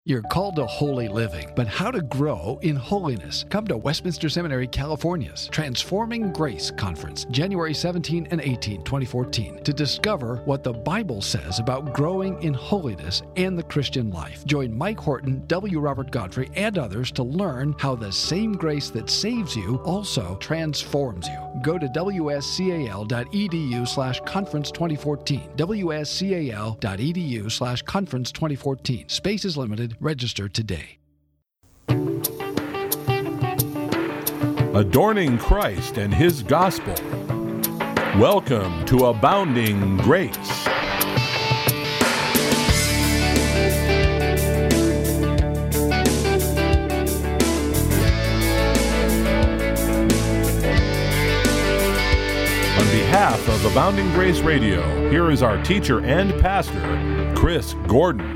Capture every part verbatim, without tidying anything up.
You're called to holy living, but how to grow in holiness? Come to Westminster Seminary, California's Transforming Grace Conference, January seventeenth and eighteenth, twenty fourteen, to discover what the Bible says about growing in holiness and the Christian life. Join Mike Horton, W. Robert Godfrey, and others to learn how the same grace that saves you also transforms you. Go to W S C A L dot E D U slash conference twenty fourteen. W S C A L dot E D U slash conference twenty fourteen. Space is limited. Register today. Adorning Christ and His Gospel. Welcome to Abounding Grace. On behalf of Abounding Grace Radio, here is our teacher and pastor, Chris Gordon.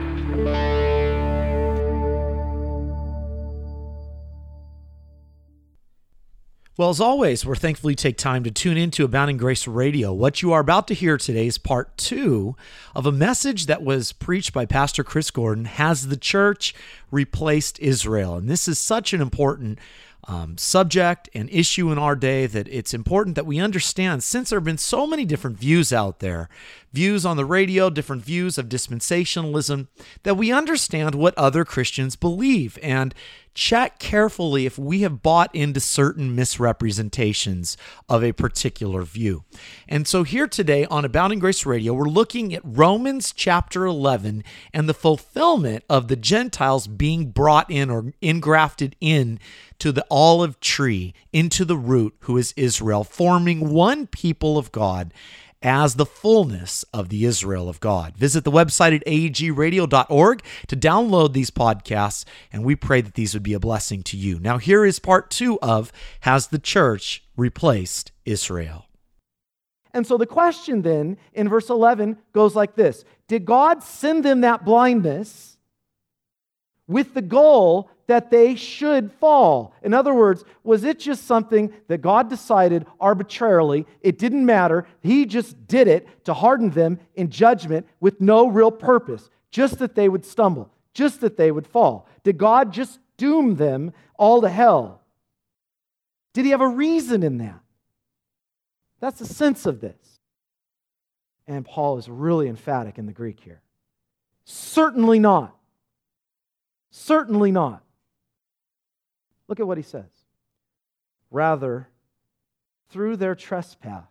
Well, as always, we're thankful you take time to tune into Abounding Grace Radio. What you are about to hear today is part two of a message that was preached by Pastor Chris Gordon, Has the Church Replaced Israel? And this is such an important um, subject and issue in our day that it's important that we understand, since there have been so many different views out there, views on the radio, different views of dispensationalism, that we understand what other Christians believe and check carefully if we have bought into certain misrepresentations of a particular view. And so here today on Abounding Grace Radio, we're looking at Romans chapter eleven and the fulfillment of the Gentiles being brought in or engrafted in to the olive tree, into the root, who is Israel, forming one people of God as the fullness of the Israel of God. Visit the website at A E G radio dot org to download these podcasts, and we pray that these would be a blessing to you. Now, here is part two of Has the Church Replaced Israel? And so the question then in verse eleven goes like this: did God send them that blindness with the goal that they should fall? In other words, was it just something that God decided arbitrarily? It didn't matter. He just did it to harden them in judgment with no real purpose, just that they would stumble, just that they would fall. Did God just doom them all to hell? Did He have a reason in that? That's the sense of this. And Paul is really emphatic in the Greek here. Certainly not. Certainly not. Look at what he says. Rather, through their trespass,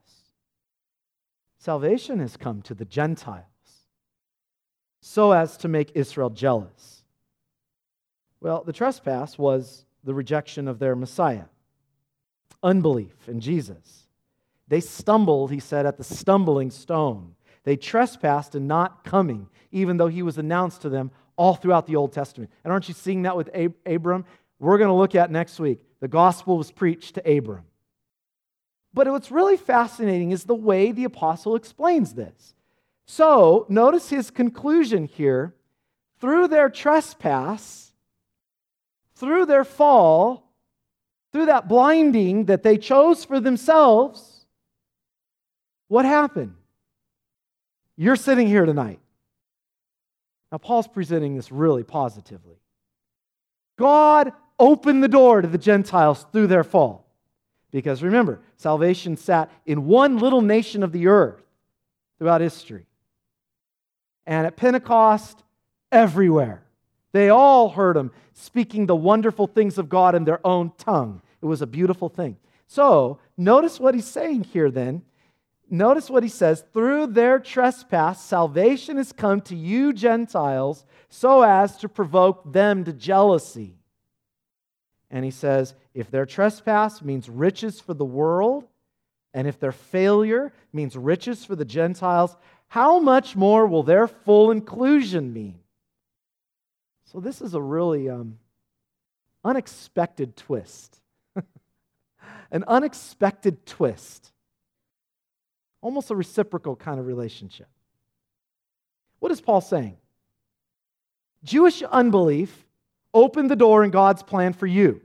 salvation has come to the Gentiles, so as to make Israel jealous. Well, the trespass was the rejection of their Messiah, unbelief in Jesus. They stumbled, he said, at the stumbling stone. They trespassed in not coming, even though He was announced to them all throughout the Old Testament. And aren't you seeing that with Ab- Abram? We're going to look at next week. The gospel was preached to Abram. But what's really fascinating is the way the apostle explains this. So, notice his conclusion here. Through their trespass, through their fall, through that blinding that they chose for themselves, what happened? You're sitting here tonight. Now, Paul's presenting this really positively. God opened the door to the Gentiles through their fall. Because remember, salvation sat in one little nation of the earth throughout history. And at Pentecost, everywhere. They all heard Him speaking the wonderful things of God in their own tongue. It was a beautiful thing. So, notice what he's saying here then. Notice what he says, through their trespass, salvation has come to you Gentiles so as to provoke them to jealousy. And he says, if their trespass means riches for the world, and if their failure means riches for the Gentiles, how much more will their full inclusion mean? So this is a really um, unexpected twist. An unexpected twist. Almost a reciprocal kind of relationship. What is Paul saying? Jewish unbelief opened the door in God's plan for you.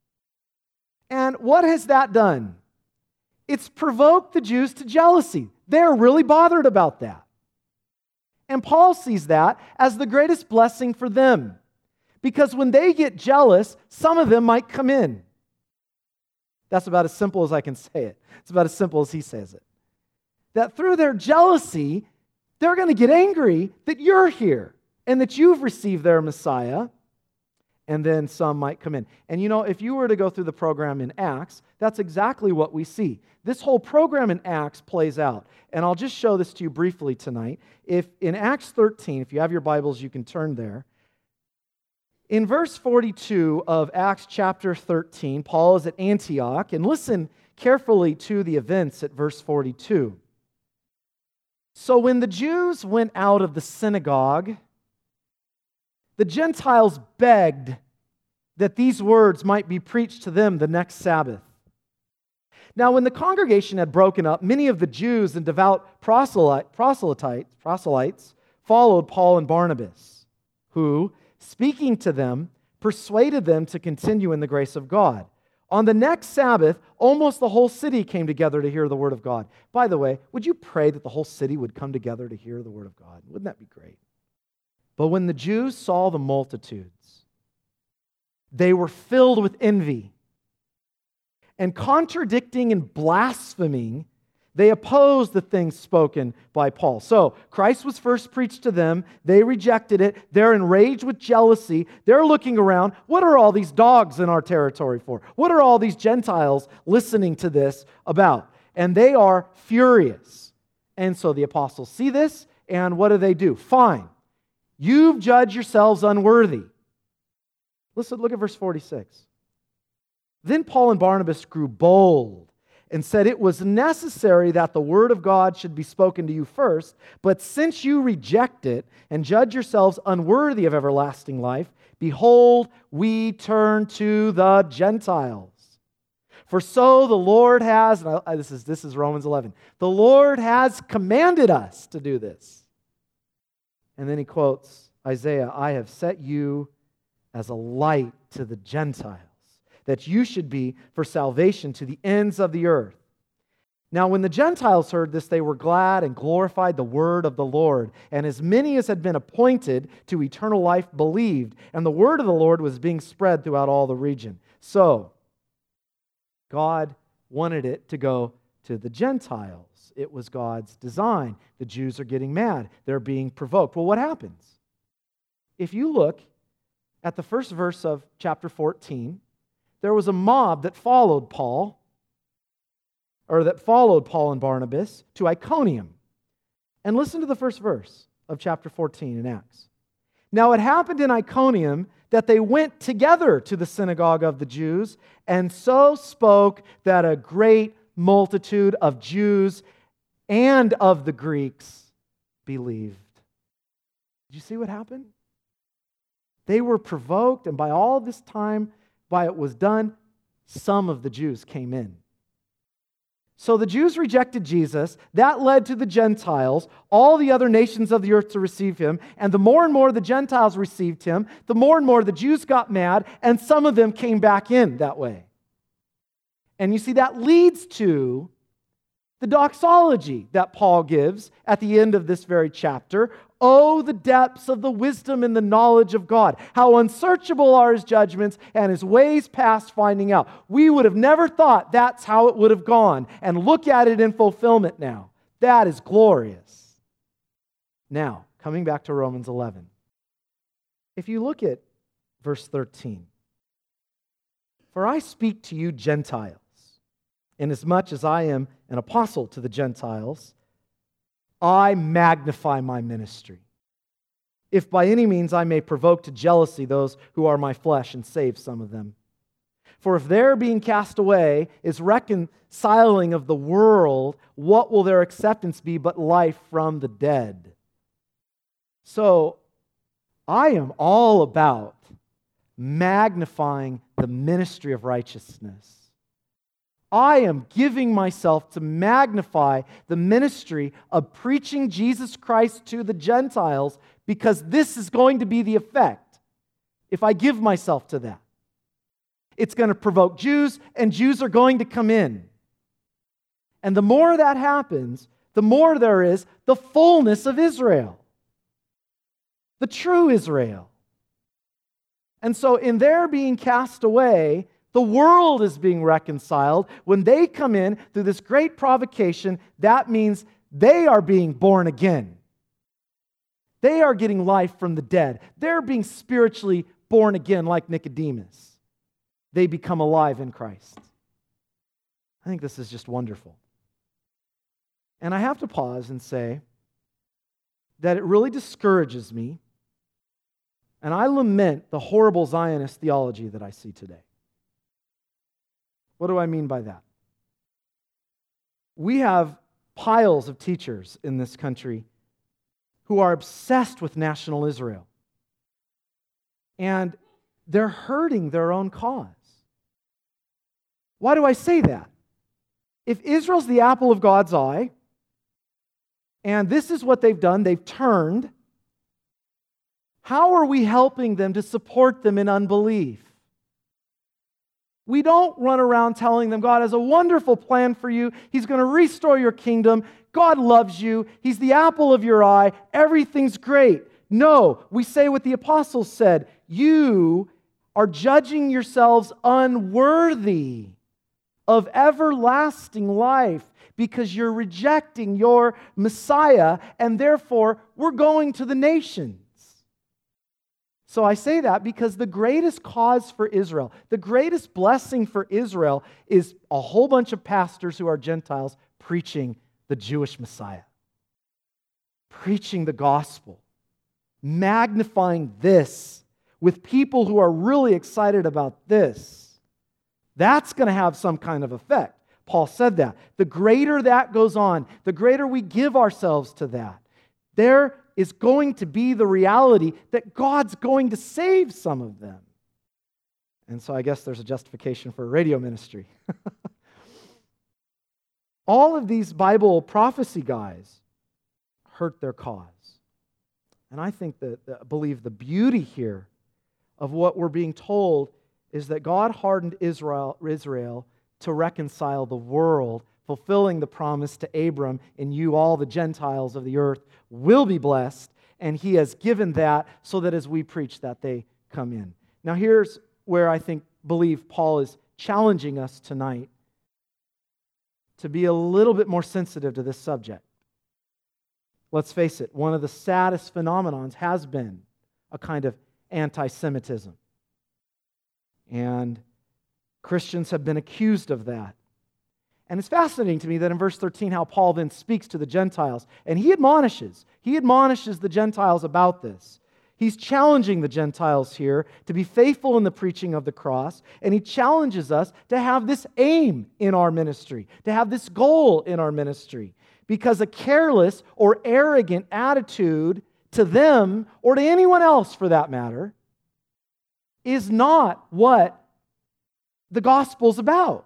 And what has that done? It's provoked the Jews to jealousy. They're really bothered about that. And Paul sees that as the greatest blessing for them. Because when they get jealous, some of them might come in. That's about as simple as I can say it. It's about as simple as he says it. That through their jealousy, they're going to get angry that you're here and that you've received their Messiah, and then some might come in. And you know, if you were to go through the program in Acts, that's exactly what we see. This whole program in Acts plays out. And I'll just show this to you briefly tonight. If in Acts thirteen, if you have your Bibles, you can turn there. In verse forty-two of Acts chapter thirteen, Paul is at Antioch, and listen carefully to the events at verse forty-two. So when the Jews went out of the synagogue, the Gentiles begged that these words might be preached to them the next Sabbath. Now, when the congregation had broken up, many of the Jews and devout proselyte, proselytes, proselytes followed Paul and Barnabas, who, speaking to them, persuaded them to continue in the grace of God. On the next Sabbath, almost the whole city came together to hear the word of God. By the way, would you pray that the whole city would come together to hear the word of God? Wouldn't that be great? But when the Jews saw the multitudes, they were filled with envy, and contradicting and blaspheming, they opposed the things spoken by Paul. So, Christ was first preached to them. They rejected it. They're enraged with jealousy. They're looking around. What are all these dogs in our territory for? What are all these Gentiles listening to this about? And they are furious. And so the apostles see this, and what do they do? Fine. You've judged yourselves unworthy. Listen, look at verse forty-six. Then Paul and Barnabas grew bold and said it was necessary that the word of God should be spoken to you first, but since you reject it and judge yourselves unworthy of everlasting life, behold, we turn to the Gentiles. For so the Lord has, and I, this is, this is Romans eleven, the Lord has commanded us to do this. And then he quotes Isaiah, I have set you as a light to the Gentiles, that you should be for salvation to the ends of the earth. Now, when the Gentiles heard this, they were glad and glorified the word of the Lord. And as many as had been appointed to eternal life believed, and the word of the Lord was being spread throughout all the region. So, God wanted it to go to the Gentiles. It was God's design. The Jews are getting mad. They're being provoked. Well, what happens? If you look at the first verse of chapter fourteen, there was a mob that followed Paul, or that followed Paul and Barnabas to Iconium. And listen to the first verse of chapter fourteen in Acts. Now it happened in Iconium that they went together to the synagogue of the Jews, and so spoke that a great multitude of Jews and of the Greeks believed. Did you see what happened? They were provoked, and by all this time, by it was done, some of the Jews came in. So the Jews rejected Jesus. That led to the Gentiles, all the other nations of the earth to receive him. And the more and more the Gentiles received him, the more and more the Jews got mad, and some of them came back in that way. And you see, that leads to the doxology that Paul gives at the end of this very chapter. Oh, the depths of the wisdom and the knowledge of God. How unsearchable are his judgments and his ways past finding out. We would have never thought that's how it would have gone. And look at it in fulfillment now. That is glorious. Now, coming back to Romans eleven. If you look at verse thirteen. For I speak to you Gentiles, inasmuch as I am an apostle to the Gentiles, I magnify my ministry, if by any means I may provoke to jealousy those who are my flesh and save some of them. For if their being cast away is reconciling of the world, what will their acceptance be but life from the dead? So I am all about magnifying the ministry of righteousness. I am giving myself to magnify the ministry of preaching Jesus Christ to the Gentiles, because this is going to be the effect if I give myself to that. It's going to provoke Jews, and Jews are going to come in. And the more that happens, the more there is the fullness of Israel, the true Israel. And so in their being cast away, the world is being reconciled. When they come in through this great provocation, that means they are being born again. They are getting life from the dead. They're being spiritually born again like Nicodemus. They become alive in Christ. I think this is just wonderful. And I have to pause and say that it really discourages me, and I lament the horrible Zionist theology that I see today. What do I mean by that? We have piles of teachers in this country who are obsessed with national Israel. And they're hurting their own cause. Why do I say that? If Israel's the apple of God's eye, and this is what they've done, they've turned, how are we helping them to support them in unbelief? We don't run around telling them God has a wonderful plan for you. He's going to restore your kingdom. God loves you. He's the apple of your eye. Everything's great. No, we say what the apostles said. You are judging yourselves unworthy of everlasting life because you're rejecting your Messiah, and therefore we're going to the nations. So I say that because the greatest cause for Israel, the greatest blessing for Israel is a whole bunch of pastors who are Gentiles preaching the Jewish Messiah, preaching the gospel, magnifying this with people who are really excited about this. That's going to have some kind of effect. Paul said that. The greater that goes on, the greater we give ourselves to that, there is going to be the reality that God's going to save some of them. And so I guess there's a justification for a radio ministry. All of these Bible prophecy guys hurt their cause. And I think that, that I believe the beauty here of what we're being told is that God hardened Israel, Israel to reconcile the world, fulfilling the promise to Abram, in you all the Gentiles of the earth will be blessed, and He has given that so that as we preach that, they come in. Now here's where I think, believe Paul is challenging us tonight to be a little bit more sensitive to this subject. Let's face it, one of the saddest phenomenons has been a kind of anti-Semitism. And Christians have been accused of that. And it's fascinating to me that in verse thirteen, how Paul then speaks to the Gentiles. And he admonishes, he admonishes the Gentiles about this. He's challenging the Gentiles here to be faithful in the preaching of the cross. And he challenges us to have this aim in our ministry, to have this goal in our ministry. Because a careless or arrogant attitude to them, or to anyone else for that matter, is not what the gospel's about.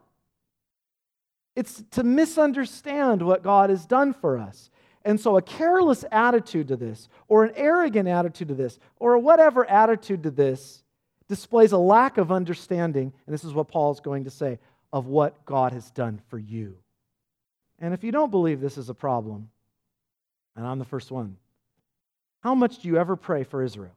It's to misunderstand what God has done for us. And so a careless attitude to this, or an arrogant attitude to this, or whatever attitude to this, displays a lack of understanding, and this is what Paul's going to say, of what God has done for you. And if you don't believe this is a problem, and I'm the first one, how much do you ever pray for Israel?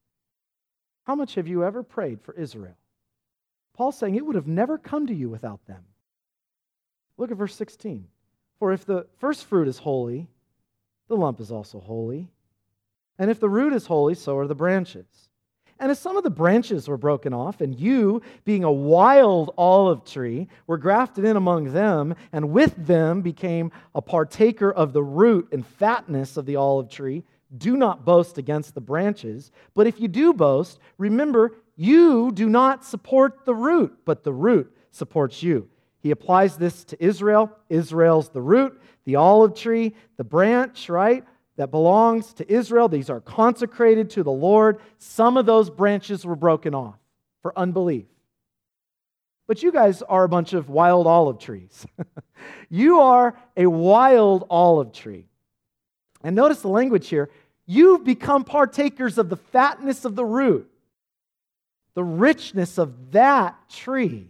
How much have you ever prayed for Israel? Paul's saying it would have never come to you without them. Look at verse sixteen. For if the first fruit is holy, the lump is also holy. And if the root is holy, so are the branches. And if some of the branches were broken off, and you, being a wild olive tree, were grafted in among them, and with them became a partaker of the root and fatness of the olive tree, do not boast against the branches. But if you do boast, remember, you do not support the root, but the root supports you. He applies this to Israel. Israel's the root, the olive tree, the branch, right, that belongs to Israel. These are consecrated to the Lord. Some of those branches were broken off for unbelief. But you guys are a bunch of wild olive trees. You are a wild olive tree. And notice the language here. You've become partakers of the fatness of the root, the richness of that tree.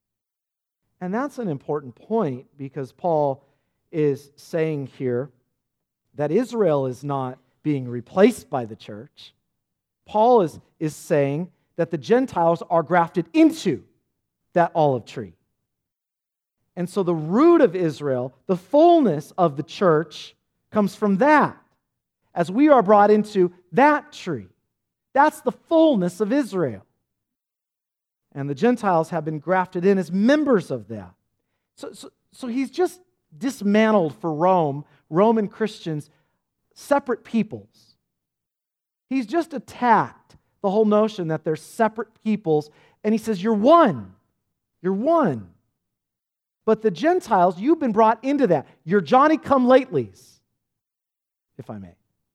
And that's an important point because Paul is saying here that Israel is not being replaced by the church. Paul is, is saying that the Gentiles are grafted into that olive tree. And so the root of Israel, the fullness of the church, comes from that, as we are brought into that tree. That's the fullness of Israel. And the Gentiles have been grafted in as members of that. So, so, so he's just dismantled for Rome, Roman Christians, separate peoples. He's just attacked the whole notion that they're separate peoples, and he says, you're one. You're one. But the Gentiles, you've been brought into that. You're Johnny-come-latelys, if I may.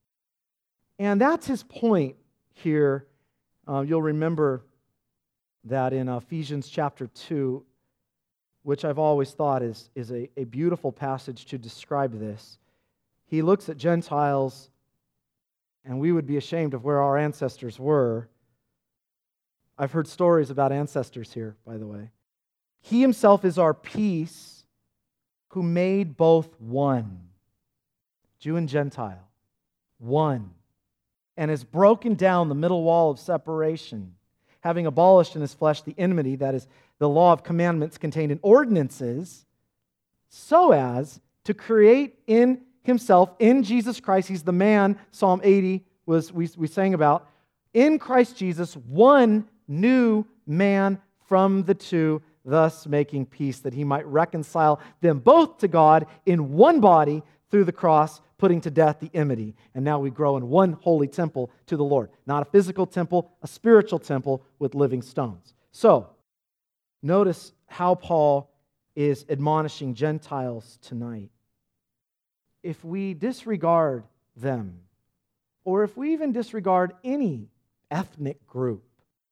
And that's his point here. Uh, you'll remember that in Ephesians chapter two, which I've always thought is, is a, a beautiful passage to describe this. He looks at Gentiles, and we would be ashamed of where our ancestors were. I've heard stories about ancestors here, by the way. He himself is our peace, who made both one, Jew and Gentile, one, and has broken down the middle wall of separation, having abolished in his flesh the enmity, that is, the law of commandments contained in ordinances, so as to create in himself, in Jesus Christ, he's the man, Psalm eighty was we, we sang about, in Christ Jesus, one new man from the two, thus making peace, that he might reconcile them both to God in one body through the cross, putting to death the enmity. And now we grow in one holy temple to the Lord. Not a physical temple, a spiritual temple with living stones. So, notice how Paul is admonishing Gentiles tonight. If we disregard them, or if we even disregard any ethnic group,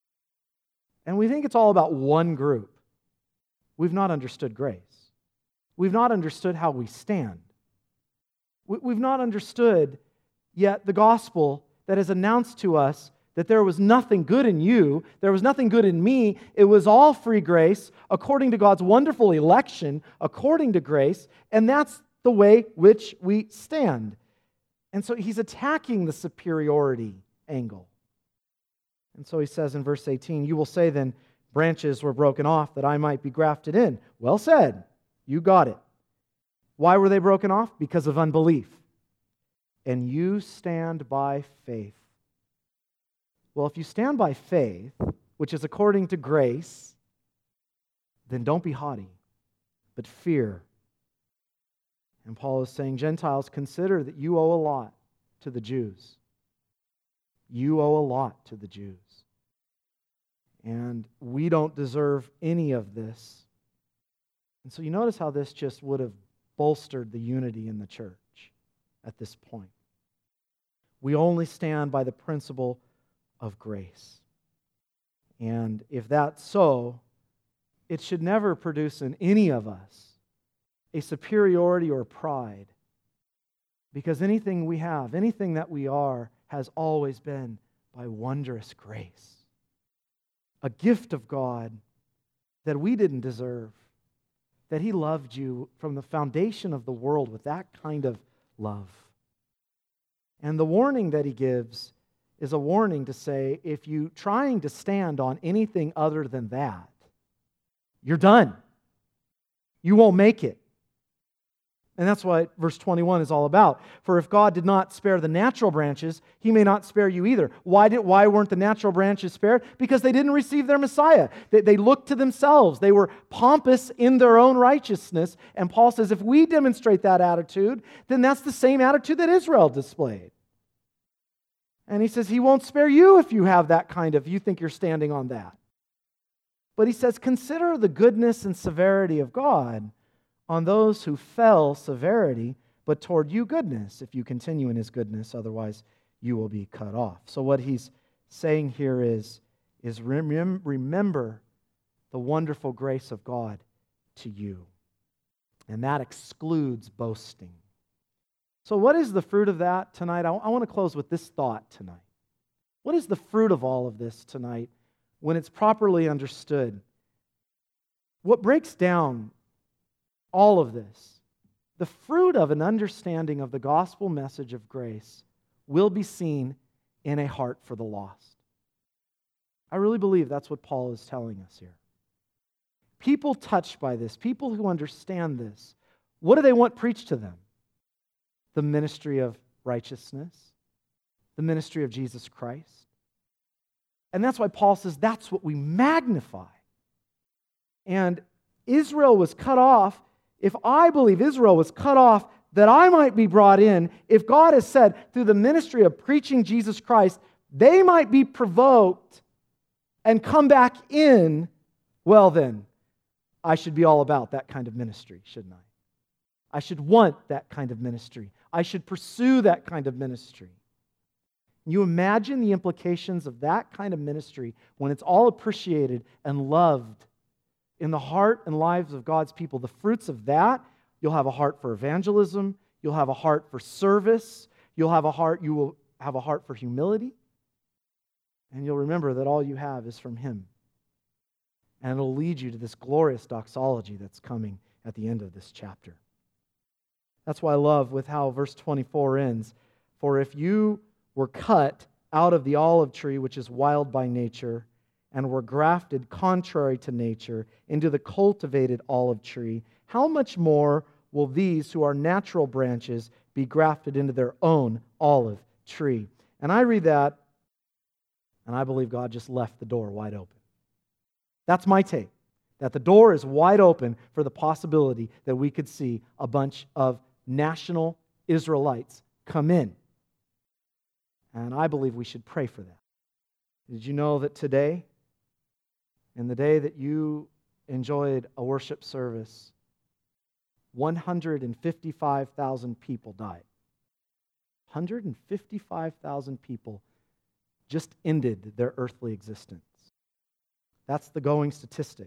and we think it's all about one group, we've not understood grace. We've not understood how we stand. We've not understood yet the gospel that has announced to us that there was nothing good in you, there was nothing good in me, it was all free grace, according to God's wonderful election, according to grace, and that's the way which we stand. And so he's attacking the superiority angle. And so he says in verse eighteen, you will say then, branches were broken off that I might be grafted in. Well said. You got it. Why were they broken off? Because of unbelief. And you stand by faith. Well, if you stand by faith, which is according to grace, then don't be haughty, but fear. And Paul is saying, Gentiles, consider that you owe a lot to the Jews. You owe a lot to the Jews. And we don't deserve any of this. And so you notice how this just would have bolstered the unity in the church at this point. We only stand by the principle of grace. And if that's so, it should never produce in any of us a superiority or pride. Because anything we have, anything that we are, has always been by wondrous grace. A gift of God that we didn't deserve. That He loved you from the foundation of the world with that kind of love. And the warning that He gives is a warning to say, if you're trying to stand on anything other than that, you're done. You won't make it. And that's what verse twenty-one is all about. For if God did not spare the natural branches, He may not spare you either. Why did? Why weren't the natural branches spared? Because they didn't receive their Messiah. They, they looked to themselves. They were pompous in their own righteousness. And Paul says, if we demonstrate that attitude, then that's the same attitude that Israel displayed. And he says, He won't spare you if you have that kind of, you think you're standing on that. But he says, consider the goodness and severity of God on those who fell severity, but toward you goodness, if you continue in His goodness, otherwise you will be cut off. So what he's saying here is, is rem- remember the wonderful grace of God to you. And that excludes boasting. So what is the fruit of that tonight? I, I want to close with this thought tonight. What is the fruit of all of this tonight when it's properly understood? What breaks down all of this, the fruit of an understanding of the gospel message of grace will be seen in a heart for the lost. I really believe that's what Paul is telling us here. People touched by this, people who understand this, what do they want preached to them? The ministry of righteousness, the ministry of Jesus Christ. And that's why Paul says that's what we magnify. And Israel was cut off. If I believe Israel was cut off that I might be brought in, if God has said through the ministry of preaching Jesus Christ, they might be provoked and come back in, well then, I should be all about that kind of ministry, shouldn't I? I should want that kind of ministry. I should pursue that kind of ministry. You imagine the implications of that kind of ministry when it's all appreciated and loved in the heart and lives of God's people. The fruits of that, you'll have a heart for evangelism, you'll have a heart for service, you'll have a heart, you will have a heart for humility, and you'll remember that all you have is from Him. And it'll lead you to this glorious doxology that's coming at the end of this chapter. That's why I love with how verse twenty-four ends. For if you were cut out of the olive tree, which is wild by nature, and were grafted contrary to nature into the cultivated olive tree, how much more will these who are natural branches be grafted into their own olive tree? And I read that, and I believe God just left the door wide open. That's my take, that the door is wide open for the possibility that we could see a bunch of national Israelites come in. And I believe we should pray for that. Did you know that today, in the day that you enjoyed a worship service, one hundred fifty-five thousand people died? one hundred fifty-five thousand people just ended their earthly existence. That's the going statistic.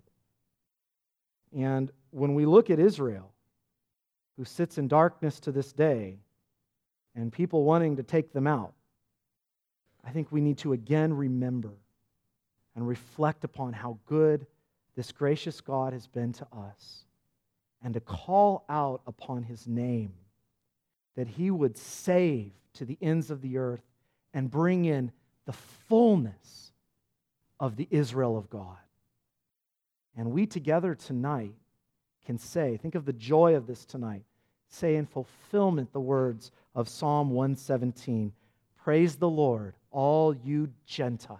And when we look at Israel, who sits in darkness to this day, and people wanting to take them out, I think we need to again remember and reflect upon how good this gracious God has been to us, and to call out upon His name, that He would save to the ends of the earth and bring in the fullness of the Israel of God. And we together tonight can say, think of the joy of this tonight, say in fulfillment the words of Psalm one seventeen, praise the Lord, all you Gentiles.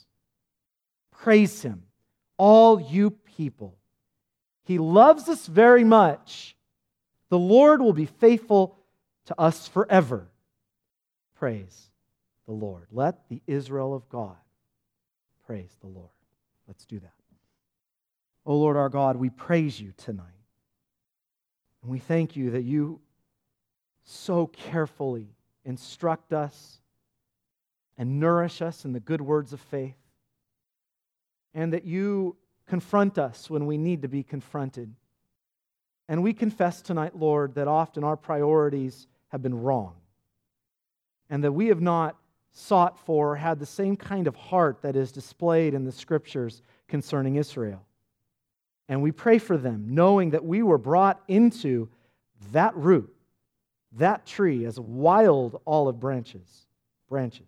Praise Him, all you people. He loves us very much. The Lord will be faithful to us forever. Praise the Lord. Let the Israel of God praise the Lord. Let's do that. Oh Lord our God, we praise You tonight. And we thank You that You so carefully instruct us and nourish us in the good words of faith, and that You confront us when we need to be confronted. And we confess tonight, Lord, that often our priorities have been wrong, and that we have not sought for or had the same kind of heart that is displayed in the Scriptures concerning Israel. And we pray for them, knowing that we were brought into that root, that tree, as wild olive branches, branches.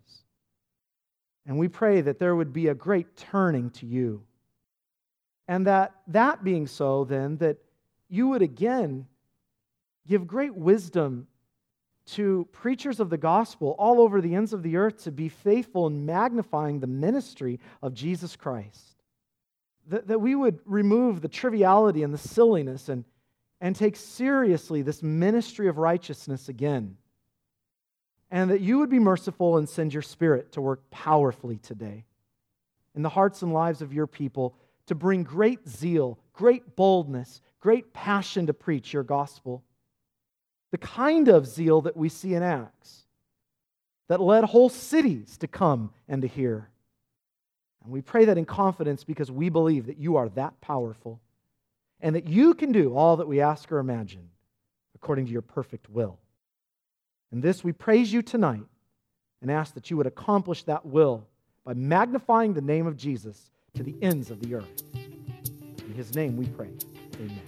And we pray that there would be a great turning to You. And that, that being so, then, that You would again give great wisdom to preachers of the gospel all over the ends of the earth to be faithful in magnifying the ministry of Jesus Christ. That, that we would remove the triviality and the silliness and, and take seriously this ministry of righteousness again. And that You would be merciful and send Your Spirit to work powerfully today in the hearts and lives of Your people to bring great zeal, great boldness, great passion to preach Your gospel. The kind of zeal that we see in Acts that led whole cities to come and to hear. And we pray that in confidence because we believe that You are that powerful and that You can do all that we ask or imagine according to Your perfect will. And this we praise You tonight and ask that You would accomplish that will by magnifying the name of Jesus to the ends of the earth. In His name we pray. Amen.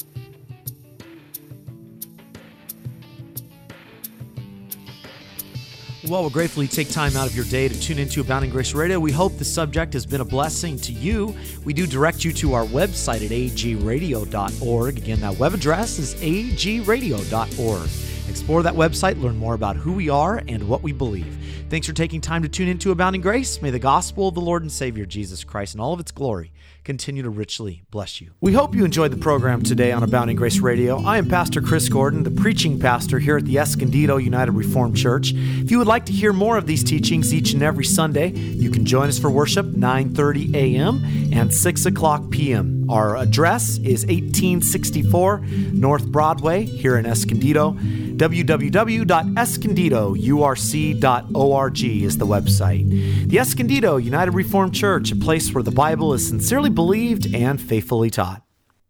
Well, we'll gratefully take time out of your day to tune into Abounding Grace Radio. We hope the subject has been a blessing to you. We do direct you to our website at a g radio dot org. Again, that web address is a g radio dot org. Explore that website, learn more about who we are and what we believe. Thanks for taking time to tune into Abounding Grace. May the gospel of the Lord and Savior Jesus Christ and all of its glory continue to richly bless you. We hope you enjoyed the program today on Abounding Grace Radio. I am Pastor Chris Gordon, the preaching pastor here at the Escondido United Reformed Church. If you would like to hear more of these teachings each and every Sunday, you can join us for worship nine thirty a.m. and six o'clock p.m. Our address is eighteen sixty-four North Broadway here in Escondido. w w w dot escondido u r c dot org is the website. The Escondido United Reformed Church, a place where the Bible is sincerely believed and faithfully taught.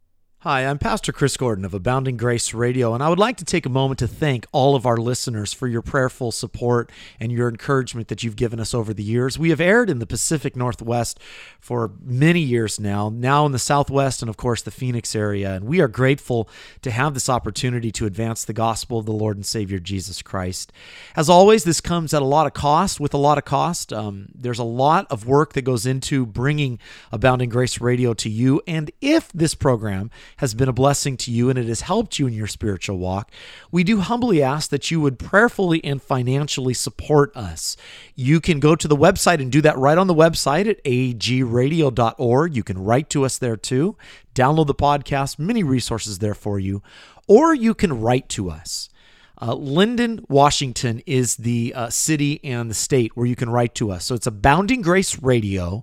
Hi, I'm Pastor Chris Gordon of Abounding Grace Radio, and I would like to take a moment to thank all of our listeners for your prayerful support and your encouragement that you've given us over the years. We have aired in the Pacific Northwest for many years now, now in the Southwest and, of course, the Phoenix area, and we are grateful to have this opportunity to advance the gospel of the Lord and Savior Jesus Christ. As always, this comes at a lot of cost, with a lot of cost. Um, there's a lot of work that goes into bringing Abounding Grace Radio to you, and if this program has been a blessing to you and it has helped you in your spiritual walk, we do humbly ask that you would prayerfully and financially support us. You can go to the website and do that right on the website at a g radio dot org. You can write to us there too. Download the podcast, many resources there for you. Or you can write to us. Uh, Linden, Washington is the uh, city and the state where you can write to us. So it's Abounding Grace Radio,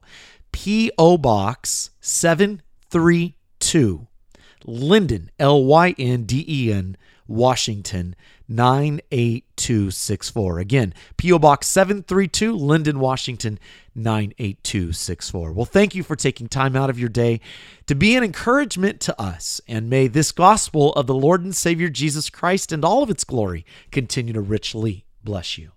P O Box seven three two. Linden, L Y N D E N, Washington, nine eight two six four. Again, P O Box seven three two, Linden, Washington, nine eight two six four. Well, thank you for taking time out of your day to be an encouragement to us, and may this gospel of the Lord and Savior Jesus Christ and all of its glory continue to richly bless you.